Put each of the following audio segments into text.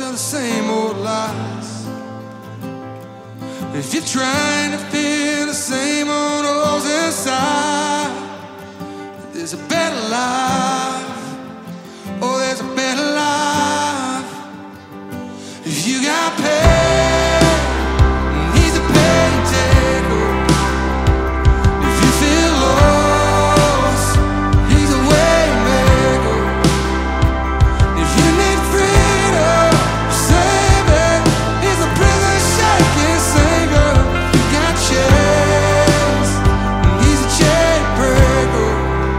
tell the same old lies. If you're trying to fill the same old holes inside, there's a better life. Oh, there's a better life. If you got pain, he's a pain taker. If you feel lost, he's a way maker. If you need freedom, save it. He's a prison shaking savior. You got chains, he's a chain breaker.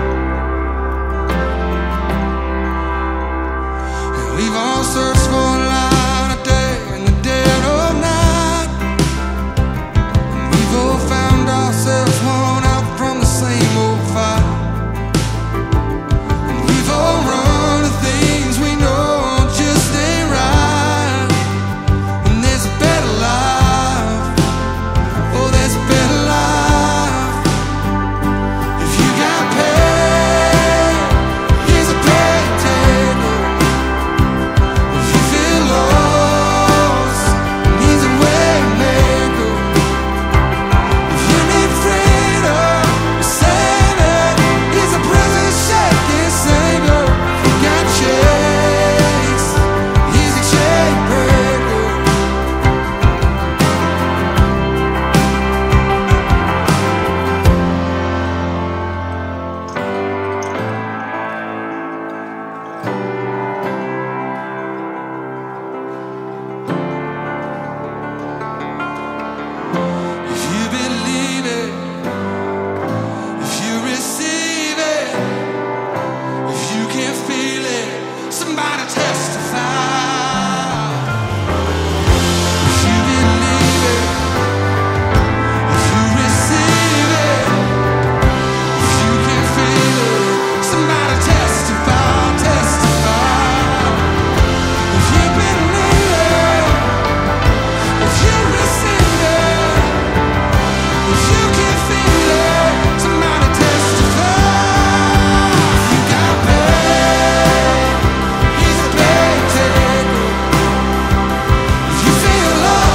And we've all searched for a light of day in the dead of night, and we've all found ourselves worn out from the same old fight. And we've all run to things we know just ain't right. And there's a better life. Oh, there's a better life. If you got pain, he's a pain taker. If you feel lost, he's a way maker. If you need freedom, save it. He's a prison shaking savior. You got chains, he's a chain breaker. If you believe it, if you receive it, if you can feel it, somebody testify. If you believe it, if you receive it, if you can feel it, somebody testify, testify. If you believe it, if you receive it, if you can feel it, somebody testify. You got pain, he's a pain taker. If you feel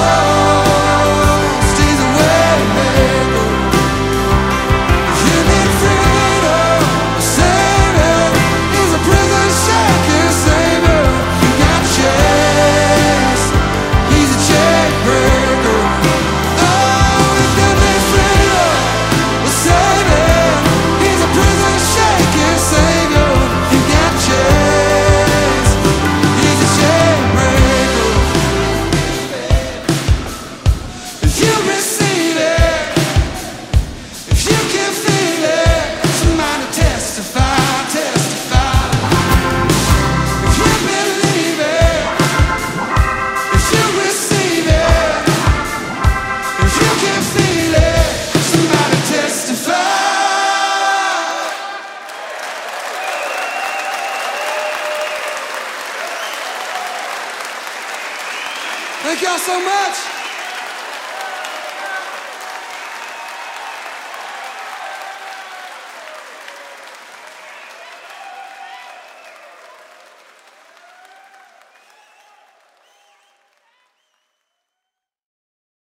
lost, he's a way maker. If you need freedom, save it. He's a prison shaking savior. You got chains, he's a chain breaker. Oh, if you need freedom, save it. He's a prison shaking savior. You got chains, he's a chain breaker. If you receive it, if you can feel it, somebody testify, testify. If you believe it, if you receive it, if you can feel it, somebody testify. Thank y'all so much.